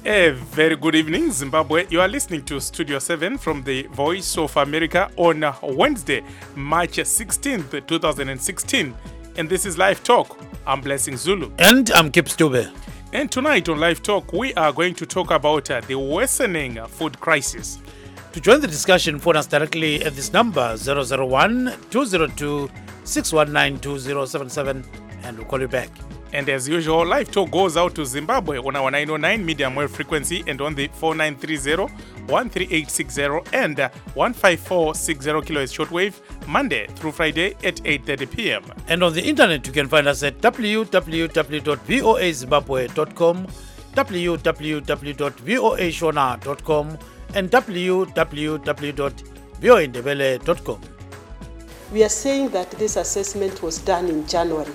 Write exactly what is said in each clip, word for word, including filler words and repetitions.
A very good evening, Zimbabwe. You are listening to Studio seven from the Voice of America on Wednesday, March sixteenth, twenty sixteen. And this is Live Talk. I'm Blessing Zulu. And I'm Kip Stube. And tonight on Live Talk, we are going to talk about uh, the worsening food crisis. To join the discussion, phone us directly at this number, zero zero one, two zero two, six one nine, two zero seven seven, and we'll call you back. And as usual, Live Talk goes out to Zimbabwe on our nine oh nine medium wave frequency and on the four nine three zero, one three eight six zero and uh, one five four six zero kilohertz shortwave, Monday through Friday at eight thirty p.m. And on the internet, you can find us at w w w dot voa zimbabwe dot com, w w w dot voa shona dot com, and w w w dot voa ndebele dot com. We are saying that this assessment was done in January.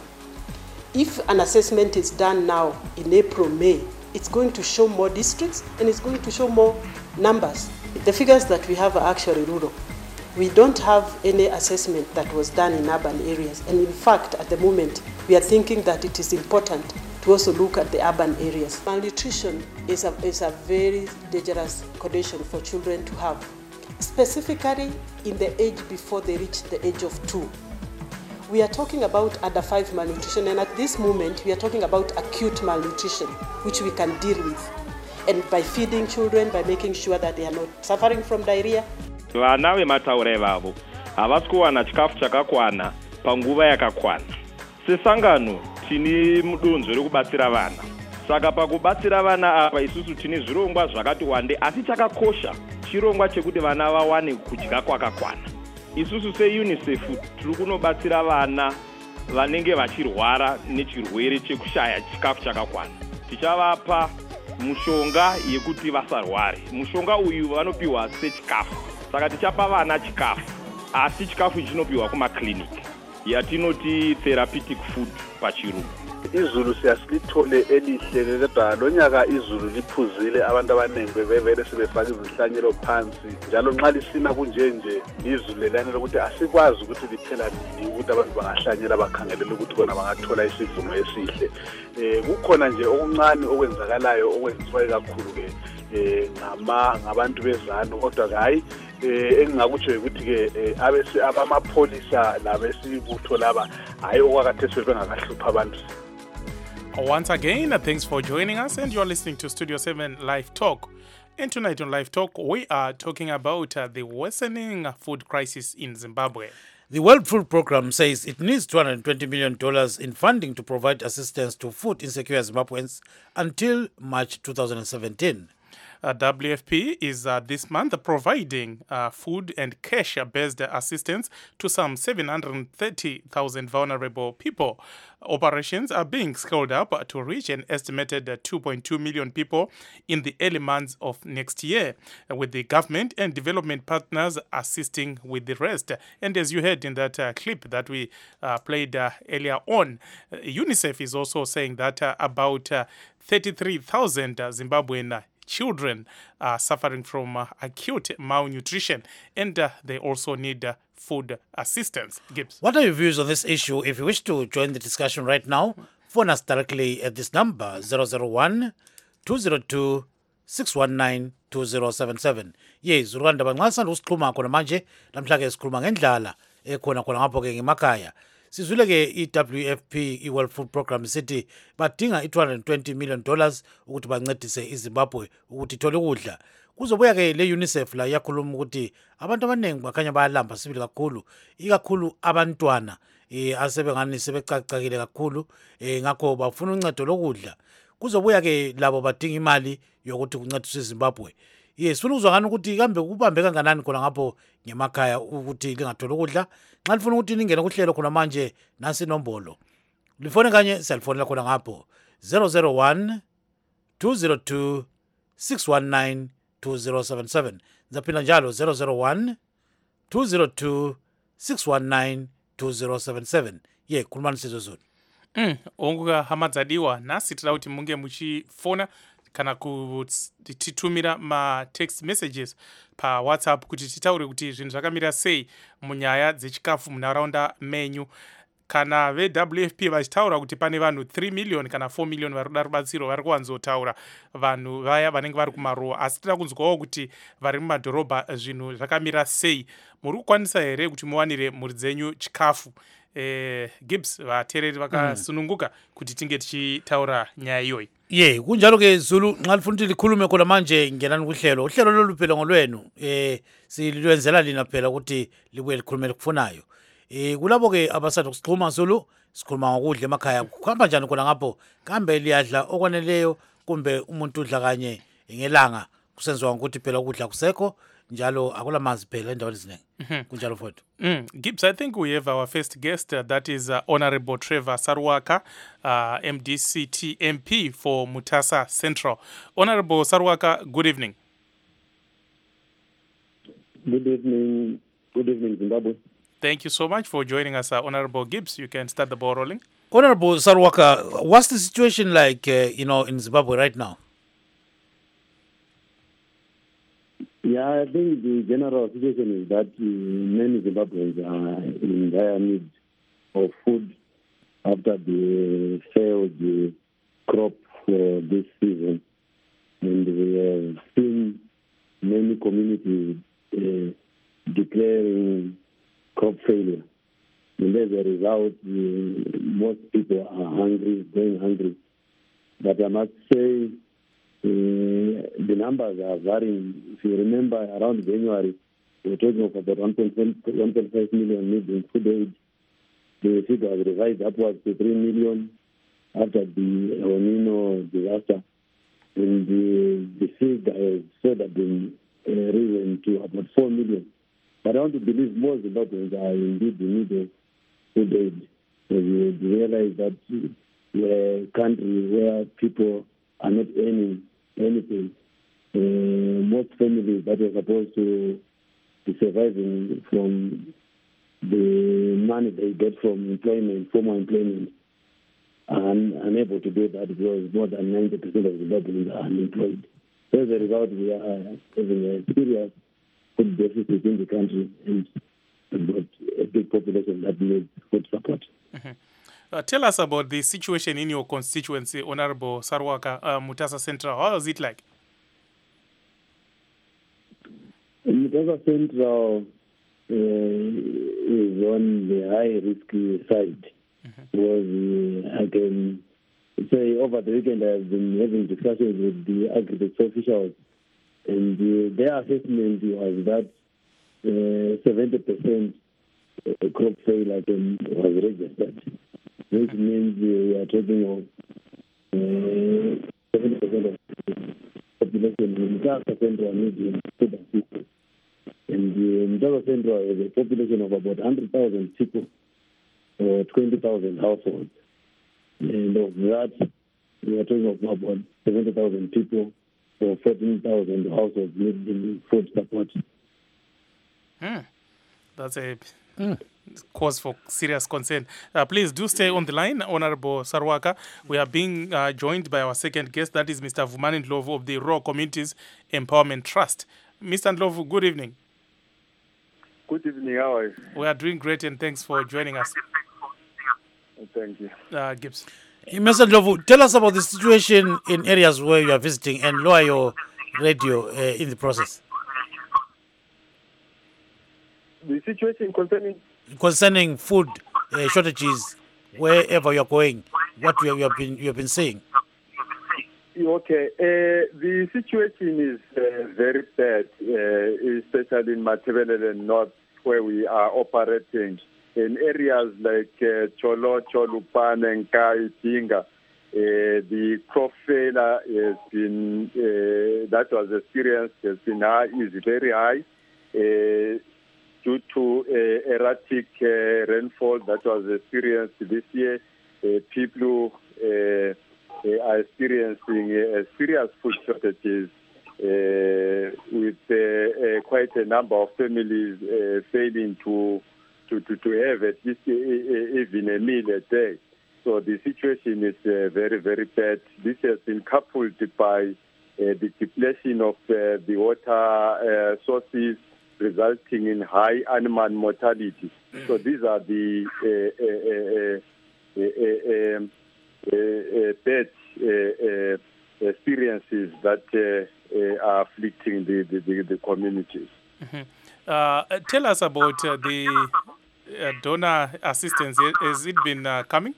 If an assessment is done now in April, May, it's going to show more districts and it's going to show more numbers. The figures that we have are actually rural. We don't have any assessment that was done in urban areas. And in fact, at the moment, we are thinking that it is important to also look at the urban areas. Malnutrition is a, is a very dangerous condition for children to have, specifically in the age before they reach the age of two. We are talking about under five malnutrition, and at this moment we are talking about acute malnutrition, which we can deal with. And by feeding children, by making sure that they are not suffering from diarrhea. Vana vemataure vavo havasi kuwana chikafu chakakwana panguva yakakwana. Sesangano tini mudunzvo rekubatsira vana. Saka pakubatsira vana apa isusu tini zvirongwa zvakati wande, asi chakakosha chirongwa chekuti vana vawane kudya kwakakwana. Isusu se-UNICEF tiri kunobatsira vana vanenge vachirwara nechirwere chekushaya chikafu chakakwana. Tichavapa mushonga yekuti vasarware. Mushonga uyu vanopiwa sechikafu. Saka tichapa vana chikafu, asi chikafu chinopiwa kumakliniki yatinoti therapeutic food pachirungu. Izulu siyasilithole elihle kodwa lo nyaka izulu liphuzile, abantu abaningi bevele sebefaka izihlanyelo phansi, njalo nxa lisina kunje nje izulu lelane lokuthi asikwazi ukuthi liphela nini ukuthi abantu bangahlanyela bakhangelele ukuthi bona bangathola isivuno esihle. Eh kukhona nje okuncane okwenzakalayo okwenziwa kakhulu ke eh ngama ngabantu bezano, kodwa hayi eh engingakutsho ukuthi ke abese abamapholisa labesibutho laba hayi okwakathe sebengakahlupha abantu. Once again, thanks for joining us, and you're listening to Studio seven Live Talk. And tonight on Live Talk, we are talking about uh, the worsening food crisis in Zimbabwe. The World Food Programme says it needs two hundred twenty million dollars in funding to provide assistance to food insecure Zimbabweans until March twenty seventeen. Uh, W F P is uh, this month providing uh, food and cash-based assistance to some seven hundred thirty thousand vulnerable people. Operations are being scaled up to reach an estimated uh, two point two million people in the early months of next year, uh, with the government and development partners assisting with the rest. And as you heard in that uh, clip that we uh, played uh, earlier on, uh, UNICEF is also saying that uh, about uh, thirty-three thousand uh, Zimbabwean uh, children are suffering from uh, acute malnutrition, and uh, they also need uh, food assistance. Gibbs. What are your views on this issue? If you wish to join the discussion right now, phone us directly at this number, zero zero one, two zero two, six one nine, two zero seven seven. Yes, Rwanda bangasanda usikhuluma khona manje, namhlanje sikhuluma ngendlala ekhona khona ngapho ke ngemakhaya. Sizwile ke i-W F P, i-World Food Programme, sithi badinga i-two hundred twenty million dollars ukuthi bancedise iZimbabwe ukuthi ithole ukudla. Kuzobuya ke le UNICEF la yakhuluma ukuthi abantu abaningi bakhanya bayalamba sibili kakhulu, ikakhulu abantwana eh asebengani sebecacakile kakhulu, eh ngakho bafuna uncedo lokudla. Kuzobuya ke labo badinga imali yokuthi kuncediswe iZimbabwe. Yes, ufuna uzwa ngani ukuthi kambe kubambe kanganani khona ngapho ngemakhaya ukuthi lingathola ukudla. Nxa lifuna ukuthi ningene kuhlelo khona manje nasi inombolo. Lifone kanye siyalifonela khona ngapho zero zero one, two zero two, six one nine, two zero seven seven. Zaphinda njalo zero zero one, two zero two, six one nine, two zero seven seven. Ye khulumani sizozulu. Mm, onguka hamadzadiwa nasi tila kuti munge muchifona kana kutitumira ma text messages pa WhatsApp kuti titaure kuti zvinhu zvakamira sei munyaya dzechikafu munharaunda menyu. kana ve-W F P vachitaura kuti pane vanhu three million kana four million vari kuda rubatsiro vari kuwanzotaura vanhu vaya vanenge vari kumaruwa, asi tinoda kunzwawo kuti vari mumadhorobha zvinhu zvakamira sei. Muri kukwanisa here kuti muwanire mhuri dzenyu chikafu? Eh, Gibbs vateereri vakasununguka mm. kuti tinge tichitaura nyaya iyoyi. Ye kunjalo ke Zulu nxa lifuna ukuthi likhulume khona manje ngenani kuhlelo uhlelo lolu phela ngolwenu eh silwenzela lina phela ukuthi libuye likhulume likufunayo. Eh kulabo ke abasathu kusikhuluma Zulu sikhuluma ngokudla emakhaya kuhamba njani khona ngapho kambe liyadla okwaneleyo kumbe umuntu udla kanye ngelanga kusenziwa ukuthi phela ukudla kusekho njalo akulamanzi phela endaweni eziningi kunjalo futhi. Mm. Gibbs, I think we have our first guest, uh, that is uh, Honorable Trevor Sarwaka, uh, M D C T M P for Mutasa Central. Honorable Sarwaka, good evening. Good evening. Good evening, Zimbabwe. Thank you so much for joining us, uh, Honorable Gibbs. You can start the ball rolling. Honorable Sarwaka, what's the situation like, uh, you know, in Zimbabwe right now? Yeah, I think the general situation is that uh, many Zimbabweans are in dire need of food after the failed uh, crop for this season. And we have seen many communities uh, declaring crop failure. And as a result, uh, most people are hungry, going hungry. But I must say, Uh, the numbers are varying. If you remember, around January, we were talking of about one point five million needing food aid. The figure was revised upwards to three million after the El Nino disaster. And the, the figure has further been uh, risen to about four million. But I want to believe more Zimbabweans are indeed in need of food aid. So you realize that we're a country where people are not earning anything. Uh, most families that are supposed to be surviving from the money they get from employment, formal employment, are unable to do that because more than ninety percent of Zimbabweans are unemployed. So as a result, we are having a serious food deficit in the country and we've got a big population that needs food support. Mm-hmm. Uh, tell us about the situation in your constituency, Honorable Sarwaka, uh, Mutasa Central. How is it like? Mutasa Central uh, is on the high-risk side. Mm-hmm. Because uh, I can say over the weekend I've been having discussions with the agriculture officials, and uh, their assessment was that uh, seventy percent crop failure was registered. Which means we are talking of uh, seventy percent of the population in Mutasa Central needing food assistance. And the Mutasa Central has a population of about one hundred thousand people or twenty thousand households. And of that, we are talking of about seventy thousand people or fourteen thousand households needing food support. Hmm. That's a... Mm. cause for serious concern. Uh, please do stay on the line, Honorable Sarwaka. We are being uh, joined by our second guest, that is Mister Vumani Ndlovu of the Rural Communities Empowerment Trust. Mister Ndlovu, good evening. Good evening, how are you? We are doing great and thanks for joining us. Thank you. Uh, Gibbs. Mister Ndlovu, tell us about the situation in areas where you are visiting and lower your radio uh, in the process. The situation concerning concerning food uh, shortages wherever you are going, what you have been you have been saying. Okay, uh, the situation is uh, very bad, uh, especially in Matabele North, where we are operating. In areas like uh, Cholo, Cholupan, and Kai, Tinga, uh, the crop failure has been uh, that was experienced has been high, is very high. Uh, due to uh, erratic uh, rainfall that was experienced this year. Uh, people uh, uh, are experiencing uh, serious food shortages uh, with uh, uh, quite a number of families uh, failing to, to, to, to have at least uh, even a meal a day. So the situation is uh, very, very bad. This has been coupled by uh, the depletion of uh, the water uh, sources, resulting in high animal mortality. So these are the uh, uh, uh, uh, um, uh, uh, bad uh, uh, experiences that uh, uh, are afflicting the, the, the, the communities. Mm-hmm. Uh, tell us about uh, the uh, donor assistance. Has it been uh, coming?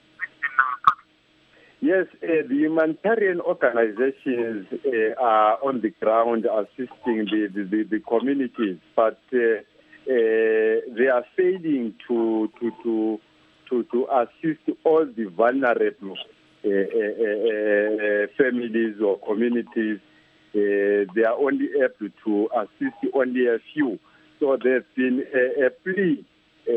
Yes, uh, the humanitarian organizations uh, are on the ground assisting the, the, the, the communities, but uh, uh, they are failing to to to to, to assist all the vulnerable uh, uh, uh, families or communities. Uh, they are only able to assist only a few. So there's been a, a plea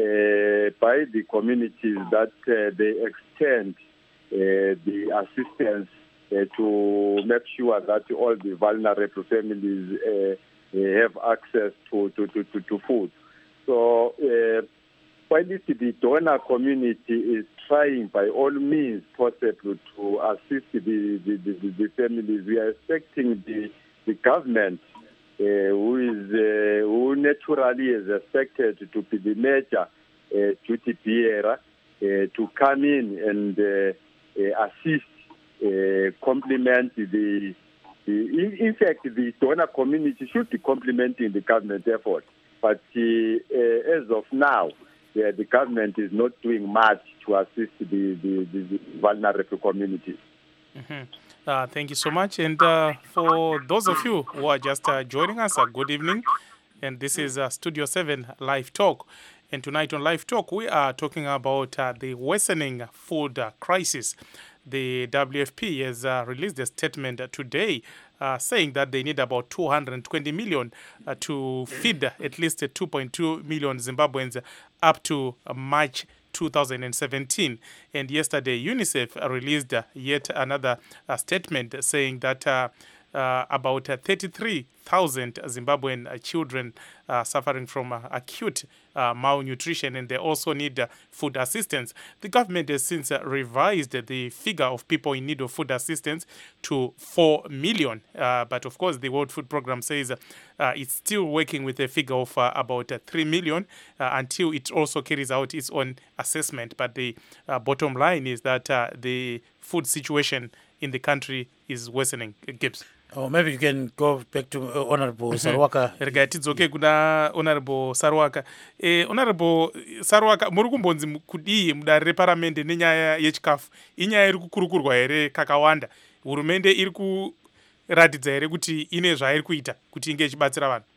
uh, by the communities that uh, they extend Uh, the assistance uh, to make sure that all the vulnerable families uh, uh, have access to, to, to, to, to food. So uh, while the donor community is trying by all means possible to assist the, the, the, the families, we are expecting the, the government uh, who is uh, who naturally is expected to be the major uh, duty bearer uh, to come in and uh, Uh, assist, uh, complement the, the in, in fact, the donor community should be complementing the government effort. But uh, uh, as of now, uh, the government is not doing much to assist the, the, the, the vulnerable communities. Mm-hmm. Uh, thank you so much. And uh, for those of you who are just uh, joining us, uh, good evening. And this is uh, Studio seven Live Talk. And tonight on Live Talk, we are talking about uh, the worsening food uh, crisis. The W F P has uh, released a statement uh, today uh, saying that they need about two hundred twenty million uh, to feed at least uh, two point two million Zimbabweans up to uh, March two thousand seventeen. And yesterday, UNICEF released uh, yet another uh, statement saying that uh, uh, about uh, thirty-three thousand Zimbabwean uh, children uh, suffering from uh, acute uh, malnutrition, and they also need uh, food assistance. The government has since uh, revised the figure of people in need of food assistance to four million. Uh, but of course, the World Food Programme says uh, uh, it's still working with a figure of uh, about uh, three million uh, until it also carries out its own assessment. But the uh, bottom line is that uh, the food situation in the country is worsening. Gibbs. Oh, maybe you can go back to uh, Honorable Sarwaka. Rega tidzoke kuna Honorable Sarwaka. Eh, Honorable Sarwaka, muri kumbonzi kudii mudare reparamende nenyaya yechikafu. Inyaya iri kukurukurwa here kakawanda. Hurumende iri kuratidza here kuti ine zvairi kuita kuti inge ichibatsira vanhu.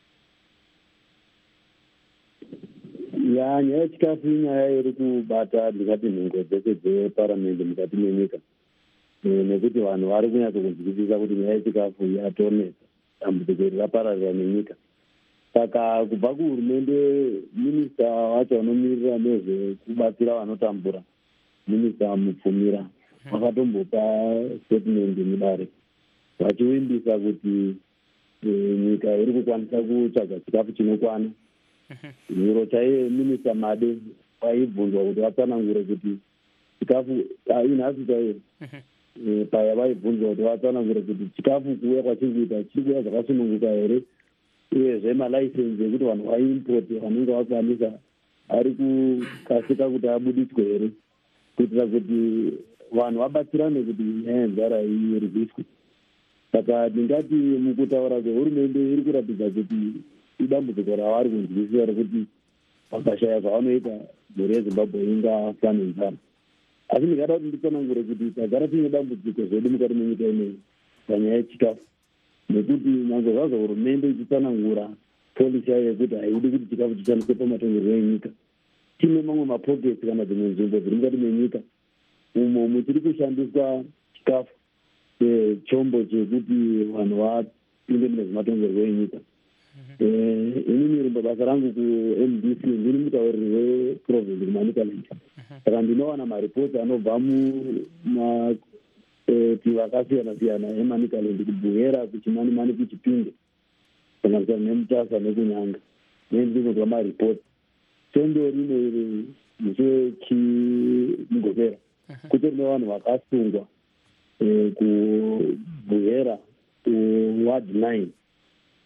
Ya, nyaya yechikafu inyaya iri kubata ndingati nhengo dzese dzeparamende mukati menyika. Nekuti vanhu vari kunyatsa kunzwisisa kuti nyaya yechikafu yatonesa dambudziko iri rapararira nenyika. Saka kubva kuhurumende, minista wacho anomirira nezvekubatsira vanotambura, minista Mupfumira, vakatombopa statement mudare vachivimbisa kuti nyika iri kukwanisa kutsvaga chikafu chinokwana. Zviro chaiye minista Made vaibvunzwa kuti vatsanangure kuti chikafu inhasi chaiye paya vaibvunzwa kuti vatsanangure kuti chikafu kuuya kwachiri kuita chiri kuuya zvakasununguka here, uyezve malaisensi ekuti vanhu vaimpoti vanenge vakwanisa ari kukasika kuti abudiswe here, kuitira kuti vanhu vabatsirane kuti nyaya yenzara irwiswe. Saka ndingati mukutaura kwehurumende iri kuratidza kuti idambudziko ravari kunzwisisa rekuti vakashaya zvavanoita mhuri yeZimbabwe ingafa nenzara. Asi ndingada kuti nditsanangure kuti tagara tine dambudziko zvedu mukati menyika ineyi panyaya yechikafu, nekuti nyange zvazvo hurumende ichitsanangura polisi yayo yekuti haidi kuti chikafu chishandiswe pamatongerwo enyika, tine mamwe mapoketi kana dzimwe nzvimbo dziri mukati menyika umo muchiri kushandiswa chikafu chombo chekuti vanhu vapinde mune zvematongerwo enyika. Inini rimbo basa rangu ku-M D C ndiri mutauriri weprovince kuManicaland. Saka ndinowana maripoti anobva mumatii vakasiyana siyana eManicaland, kuBuhera, kuChimanimani, kuChipinge, kusanganisira neMutasa nekuNyanga. Nendinozwa maripoti tendori neiri musi wechiMugobera kutori nevanhu vakasungwa kuBuhera kuward nine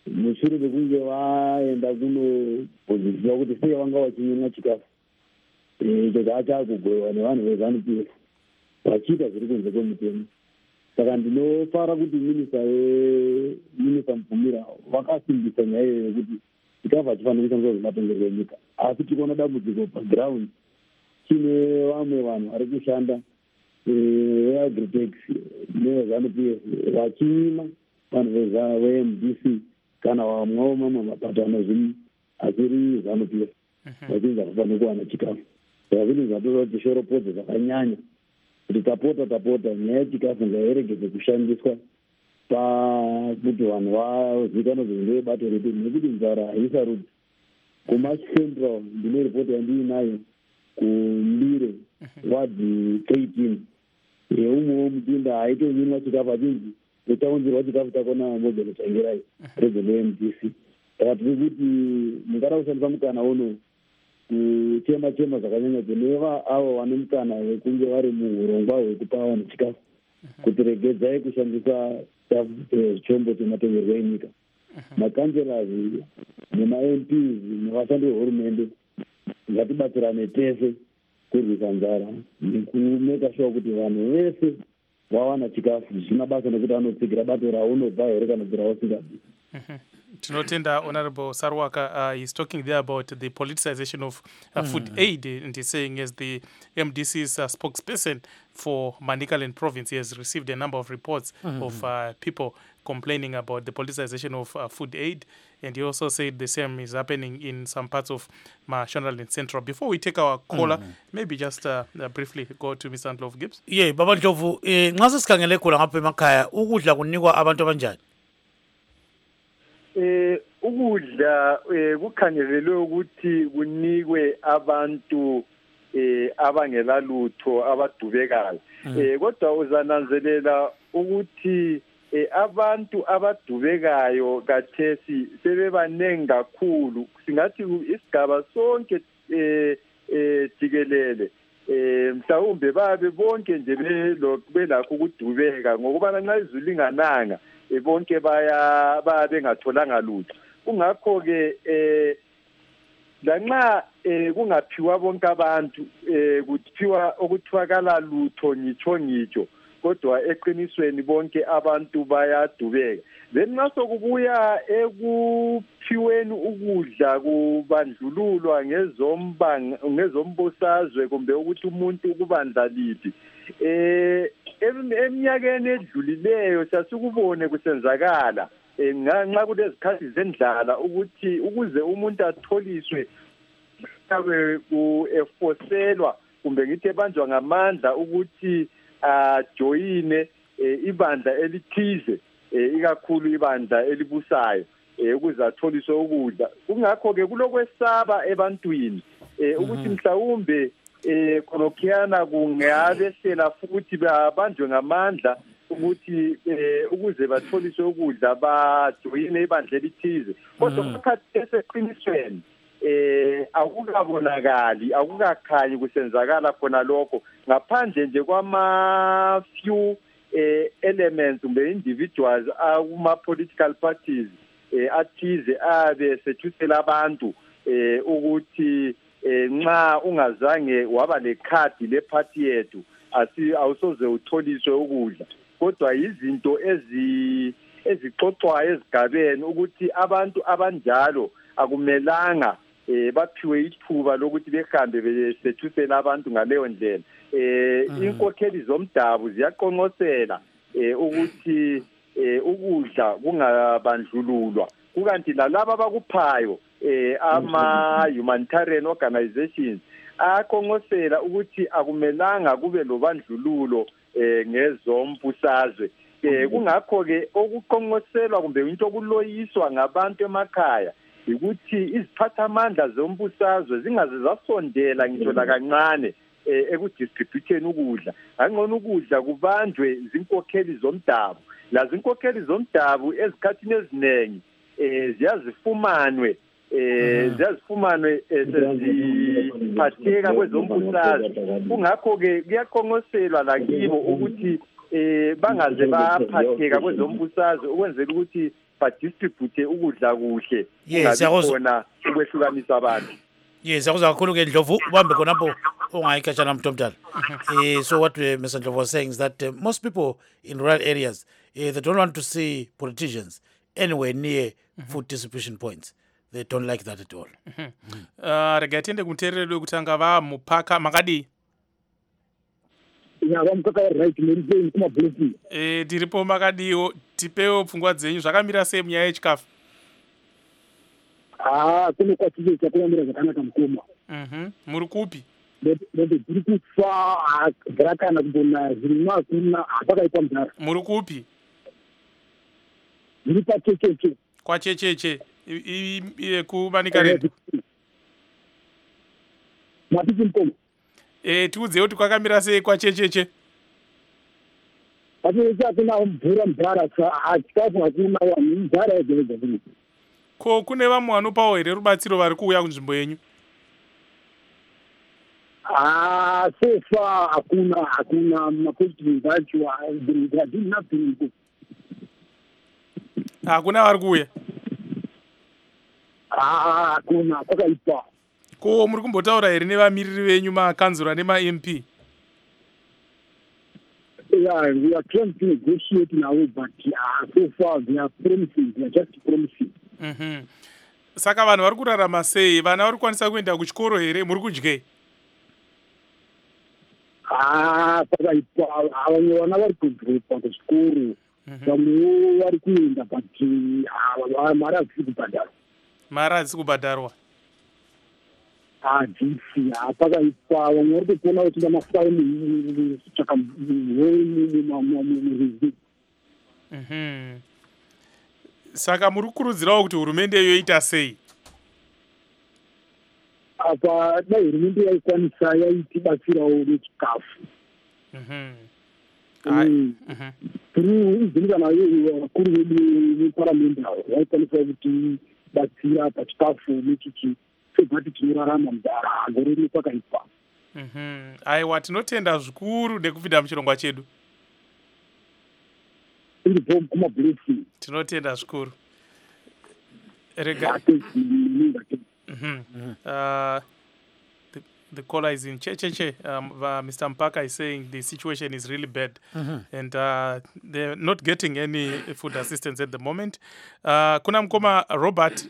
mushure mekunge vaenda kunobhonziswa kuti sei vanga vachinyenya chikafu icho chaachakugoiwa nevanhu veZANU-P F vachiita zviri kunze kwemutemo. Saka ndinofara kuti minista weminista Mvumira vakasimbisa nyaya iyoyo yekuti chikafu hachifaniri kushandiswa zvematongerwo enyika, asi tikuona dambudziko paground chine vamwe vanhu vari kushanda veAgritex neveZANU-P F vachinyima vanhu ve-M D C kana vamwewo mamwe mapato anozvini asiri ZANU-P F vachinzi hakufaniri kuwana chikafu. Saka zvinhu zvatoda kuti shoropodzo zvakanyanya kuti tapota tapota nyaya yechikafu ngairegedze kushandiswa pakuti vanhu vazivikanwa kuti ndevebato redu, nekuti nzara haisarudzi. kuMarch Central ndine ripoti yandiinayo kuMbire wadhi eighteen yeumwewo mutinda aitonyimwa chikafu achinzi utaunzirwa chikafu chakona mobile changirai president we-M D C. Saka tiri kuti mungada kushandisa mukana uno kuchema chema zvakanyanya kuneva avo vane mukana wekunge vari muurongwa hwekupa vanhu chikafu kuti regedzai kushandisa chombo chematongerwo enyika. Makanzerazi nema-M Ps nevashandi vehurumende ngatibatsirane tese kurwisa nzara nekumeka sure kuti vanhu vese vawana chikafu. Zvina basa nekuti anotsigira bato raunobva here kana kuti rausingabvi. Tinotenda Honorable Sarwaka, uh, he's talking there about the politicization of uh, mm. food aid, and he's saying as the M D C's uh, spokesperson for Manicaland province, he has received a number of reports mm. of uh, people complaining about the politicization of uh, food aid, and he also said the same is happening in some parts of Mashonaland Central. Before we take our caller, mm. maybe just uh, uh, briefly go to Mister Ndlovu Gibbs. Yeah, Baba Ndlovu, eh nxa sikhangele khona ngapha emakhaya ukudla kunikwa abantu abanjani? Eh ukudla eh kukhangelelwe ukuthi kunikwe abantu eh abangela lutho abadubekayo. Eh kodwa uzananzelela ukuthi eh abantu abadubekayo kathesi sebebanengi kakhulu, singathi isigaba sonke eh eh jikelele eh mhlawumbe babe bonke nje belakho ukudubeka ngokuba nxa izulu lingananga bonke baya babe ngatholanga lutho. Kungakho ke eh lanxa kungaphiwa bonke abantu kuthiwa okuthwakala lutho ngitsho ngitsho, kodwa eqinisweni bonke abantu bayadubeka. Then nxa sokubuya ekuphiweni ukudla kubandlululwa ngezomba ngezombusazwe kumbe ukuthi umuntu ukubandla liphi, eh eminyakeni edlulileyo sasikubone kusenzakala ngenxa kulezikhathi zendlala ukuthi ukuze umuntu atholiswe abe kuefoselwa kumbe ngithi ebanjwa ngamandla ukuthi ajoyine ibandla elithize, ikakhulu ibandla elibusayo, ukuze atholiswe ukudla. Kungakho ke kulokwesaba ebantwini ukuthi mhlawumbe eh khonokiyana kungabesela futhi babanjwe ngamandla ukuthi ukuze batholiswe ukudla bajoyine ibandla elithize. Kodwa phakathi eseqinisweni eh akukabonakali, akukakhanyi kusenzakala khona lokho, ngaphandle nje kwama few eh elements kumbe individuals akuma political parties eh athize abe sethusela abantu eh ukuthi nxa ungazange waba lekhadi leparty yethu asi awusoze utholiswe ukudla. Kodwa izinto ezi ezixoxwayo ezigabeni ukuthi abantu abanjalo akumelanga eh baphiwe ithuba lokuthi behambe besethusela abantu ngaleyo ndlela. Eh inkokheli zomdabu ziyaqonqosela eh ukuthi eh ukudla kungabandlululwa, kukanti lalabo abakuphayo eh ama humanitarian organizations aqonqosela ukuthi akumelanga kube lobandlululo eh ngezombusazwe. Eh kungakho ke okuqonqoselwa kumbe into okuloyiswa ngabantu emakhaya ukuthi iziphathamandla zombusazwe zingaze zasondela ngitsho la kancane eh ekudistributeni ukudla. Angcono ukudla kubanjwe zinkokheli zomdabu. Lazo inkokheli zomdabu ezikhathini ezinengi eh ziyazifumanwe eh ziyazifumanwe eziphatheka kwezombusazwe. Kungakho ke kuyaqonqoselwa lakibo ukuthi eh bangaze baphatheka kwezombusazwe ukwenzela ukuthi badistribute ukudla kuhle Yes, yakuzwa. khona ukwehlukanisa abantu. Yes, yakuzwa kakhulu ke Ndlovu ubambe khonapho ongayikhatshana mntu omdala. Eh so what uh, Mister Ndlovu was saying is that uh, most people in rural areas uh, they don't want to see politicians anywhere near food distribution points. They don't like that at all. Uh, rega tiende kumuteereri wekutanga vamupaka makadii ya vamukaka right neripeni kumabhuloki e, tiripo makadiwo tipewo pfungwa dzenyu zvakamira sei munyaya yechikafu ah kuno kwatiche chakunamira zvakanaka mukoma mhm muri kupi ndoto tiri kufa grakana kubona zvirimwa hakuna hapakaitwa mudhara muri kupi zviri pachecheche kwachecheche kumanika redu matiti mukoma e, tiudze kuti kwakamira sei kwachecheche pachecheche hakuna mvura mudhara chikafu hakuna vanhu mudhara yegevega zvino ko kune vamwe vanopawo here rubatsiro vari kuuya kunzvimbo yenyu ah so far hakuna hakuna mapositive acho didn't nothing hakuna vari kuuya ah hakuna kwakaipa ko muri kumbotaura here nevamiriri venyu makanzura nema-M P yeah we are trying to negotiate now but uh, so far they are promising they are just promising mhm saka vanhu vari kurarama sei vana vari kukwanisa kuenda kuchikoro here muri kudyei ah kwakaipa vamwe vana vari kudropa kuchikoro vamwewo vari kuenda but mari hadzisi kubhadharwa mari hadzisi kubhadharwa hadzisi hapakaipa vamwe vari kutona kutinda mafaini tsvaka murizi mhm saka muri kukurudzirawo kuti hurumende yoita sei apa dai hurumende yaikwanisa yaitibatsirawo nechikafu through izinikana vakuru vedu veparamende avo vaikwanisa kuti batsira pachikafu nechichi sebati tinorarama mudhara gore nekwakaipa aiwa tinotenda zvikuru nekupinda muchirongwa chedu iripo kumabhuresi tinotenda zvikuru rega mm-hmm. uh, the, the caller is in Checheche. Um, uh, Mister Mpaka is saying the situation is really bad mm-hmm. and uh, they're not getting any food assistance at the moment. Uh, kuna mkoma Robert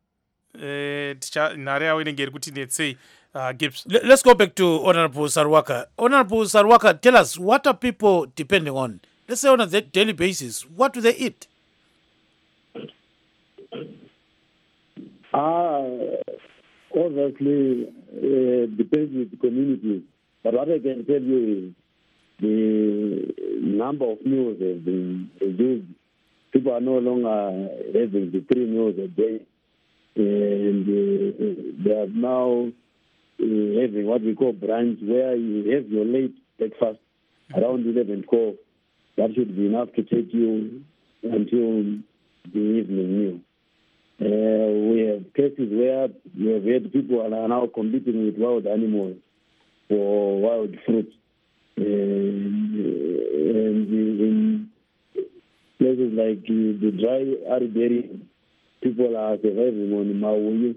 nare yawo inenge iri kuti netsei uh, Gibbs. Let's go back to Honorable Sarwaka. Honorable Sarwaka, tell us, what are people depending on? Let's say on a daily basis, what do they eat? Ah, obviously, uh, depends with the community. But what I can tell you is the number of meals has been reduced. People are no longer having the three meals a day. And uh, they are now uh, having what we call brunch, where you have your late breakfast around eleven, twelve. That should be enough to take you until the evening meal. Uh, we have cases where we have had people are now competing with wild animals for wild fruit. Uh, and in places like uh, the dry arid area, people are surviving on Maui.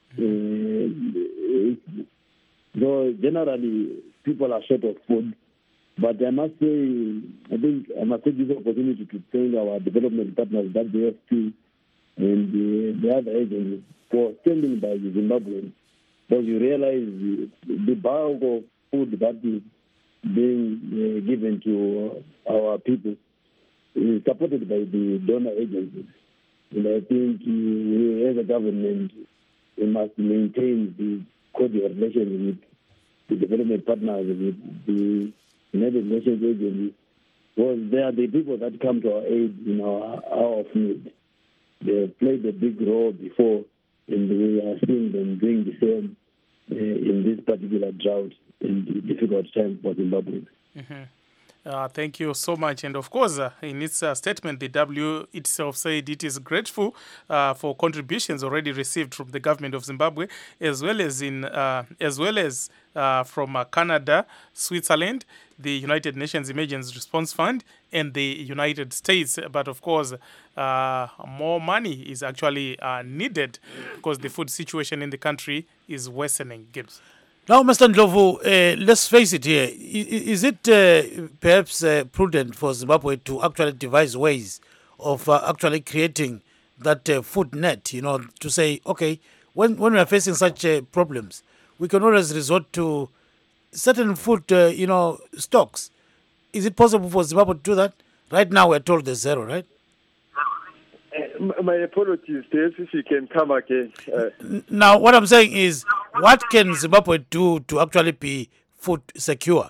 Uh, so generally, people are short of food. But I must say, I think I must take this opportunity to thank our development partners, that the F P and the, the other agencies, for standing by the Zimbabweans. Because you realize the, the bulk of food that is being uh, given to uh, our people is supported by the donor agencies. And I think uh, we, as a government, we must maintain the cordial relations with the development partners, with the United Nations agencies, because they are the people that come to our aid in our hour of need. They have played a big role before, and we are seeing them doing the same uh, in this particular drought and the difficult time for Zimbabwe. Mm-hmm. Uh, thank you so much. And of course, uh, in its uh, statement, the W itself said it is grateful uh, for contributions already received from the government of Zimbabwe, as well as in uh, as well as uh, from uh, Canada, Switzerland, the United Nations Emergency Response Fund and the United States. But of course, uh, more money is actually uh, needed because the food situation in the country is worsening. Gibbs. Now, Mister Ndlovu, uh, let's face it here. Is, is it uh, perhaps uh, prudent for Zimbabwe to actually devise ways of uh, actually creating that uh, food net, you know, to say, okay, when, when we are facing such uh, problems, we can always resort to certain food, uh, you know, stocks. Is it possible for Zimbabwe to do that? Right now, we're told there's zero, right? Uh, my apologies, Dave, if you can come again. Uh, now, what I'm saying is, what can Zimbabwe do to actually be food secure?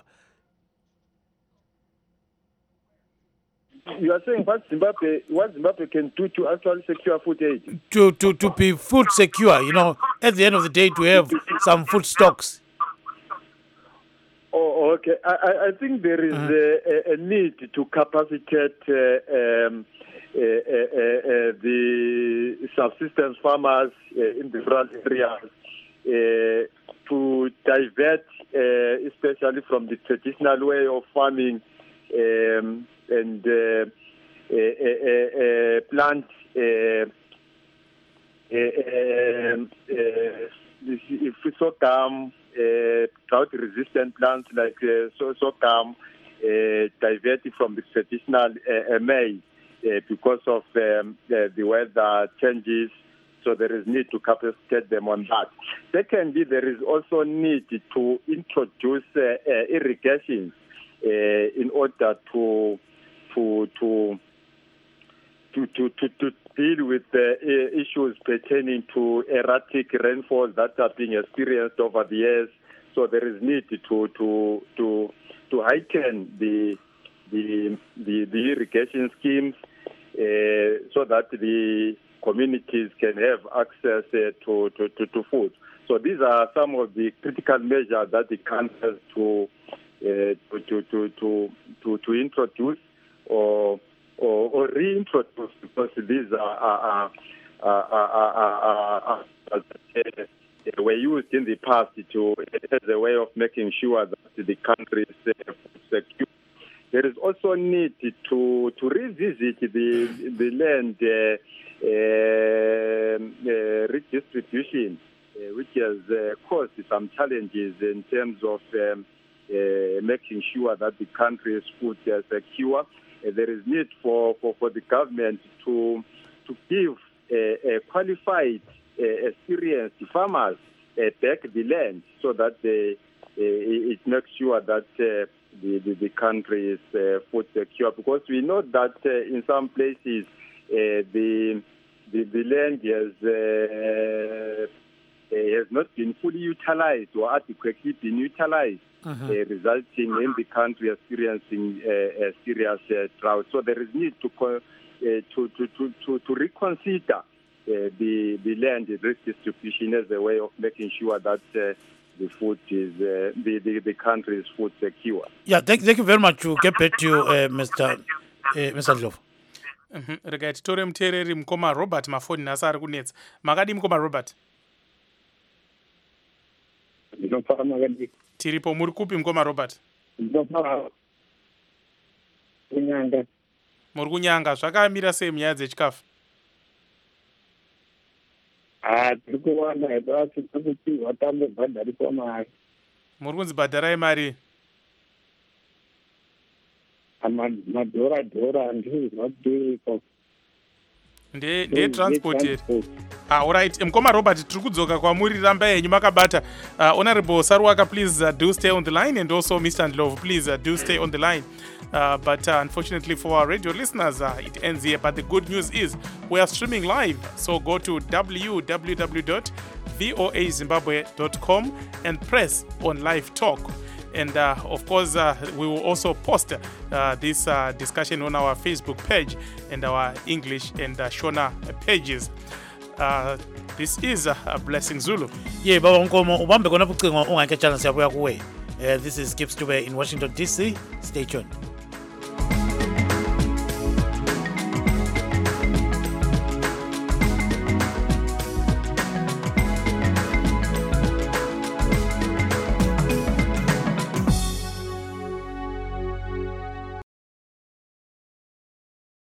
You are saying what Zimbabwe, what Zimbabwe can do to actually secure food aid? To, to, to be food secure, you know, at the end of the day, to have some food stocks. Oh, okay. I, I think there is uh-huh. a, a need to capacitate uh, um, uh, uh, uh, the subsistence farmers uh, in the rural areas uh, to divert, uh, especially from the traditional way of farming um, and uh, uh, uh, uh, plant uh, uh, uh, uh, sorghum, uh, drought-resistant plants like uh, so- sorghum, uh, diverted from the traditional uh, maize uh, because of um, uh, the weather changes. So there is need to capacitate them on that. Secondly, there is also need to introduce uh, uh, irrigation uh, in order to to to to to, to, to deal with the uh, issues pertaining to erratic rainfall that are being experienced over the years. So there is need to to to to heighten the the the, the irrigation schemes uh, so that the communities can have access uh, to, to, to, to food. So these are some of the critical measures that the country has to, uh, to, to, to, to, to introduce or, or, or reintroduce, because these are, are, are, are, are, are, are, are were used in the past to, as a way of making sure that the country is uh, secure. There is also need to, to revisit the, the land uh, Uh, uh, redistribution, uh, which has uh, caused some challenges in terms of um, uh, making sure that the country is food uh, secure. Uh, there is need for, for, for the government to to give uh, uh, qualified, uh, experienced farmers uh, back the land so that they, uh, it makes sure that uh, the, the, the country is uh, food secure. Because we know that uh, in some places uh, the The, the land has, uh, has not been fully utilized or adequately been utilized, uh-huh. uh, resulting in the country experiencing uh, a serious uh, drought. So there is need to uh, to, to, to, to, to reconsider uh, the, the land redistribution as a way of making sure that uh, the food is uh, the, the, the country is food secure. Yeah, thank, thank you very much. To get back to you, uh, Mister Uh, Mister Ndlovu. Mm-hmm. Rega titore muteereri mukoma Robert mafoni nhasi ari kunetsa. Makadi mukoma Robert? Ndinofara makadi. Tiripo, muri kupi mukoma Robert? Ndinofara kunyanga. Muri kunyanga. Zvakamira sei munyaya dzechikafu? Ah, tiri kuwanda basi kuti watambe bhadhariswa mari. Muri kunzi bhadharai mari? madhora dhora ndizvinodiriko ndetransport here. Ah, all right. Mkoma Robert, tiri kudzoka kwamuri, ramba yenyu makabata. Uh, Honorable Saruwaka, please uh, do stay on the line, and also Mister Ndlovu, please uh, do stay on the line. Uh, but uh, unfortunately for our radio listeners, uh, it ends here. But the good news is we are streaming live. So go to w w w dot voa zimbabwe dot com and press on live talk. And uh, of course, uh, we will also post uh, this uh, discussion on our Facebook page and our English and uh, Shona pages. Uh, this is uh, a Blessing Zulu. Yeah, Baba Nkomo, ubambe kona pucinga ungaike channel siyabuya kuwe. This is Gibbs Dube in Washington D C. Stay tuned.